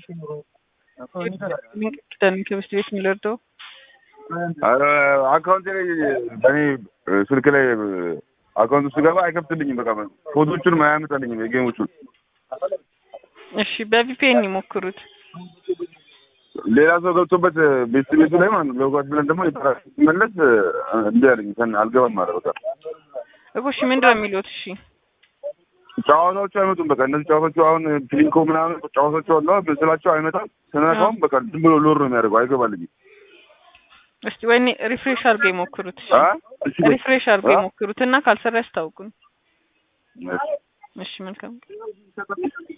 Dann ከበስት ቤት የሚለርደው አካውንት ላይ በኔ ስልክ ላይ አካውንት ውስጥ ገባ አይከፍትልኝም። በቃ ፎቶቹን ማያመጣልኝም የጌሞቹን። እሺ በቪፒኤን ይሞክሩት። ሌላ ሰው ገብቶበት ቤት ላይ ማለት ነው። ለጓድ ብለን ደግሞ ይመለስ እንዴ ያለኝ ከን አልገባም ማለት በቃ እሺ ምንድነው የሚሉት? እሺ ጫዋታዎቹ አይመጡም። በቃ እነዚህ ጫዋታዎቹ አሁን ፕሊንኮ ምናምን ጫዋታዎቹ አሉ ስላቸው አይመጣም። ስነካውም በቃ ዝም ብሎ ሎር ነው የሚያደርገው። አይገባልኝም። እስቲ ወይኔ ሪፍሬሽ አድርገው ይሞክሩት። እሺ ሪፍሬሽ አድርገው ይሞክሩት እና ካልሰራ ያስታውቁን። እሺ መልካም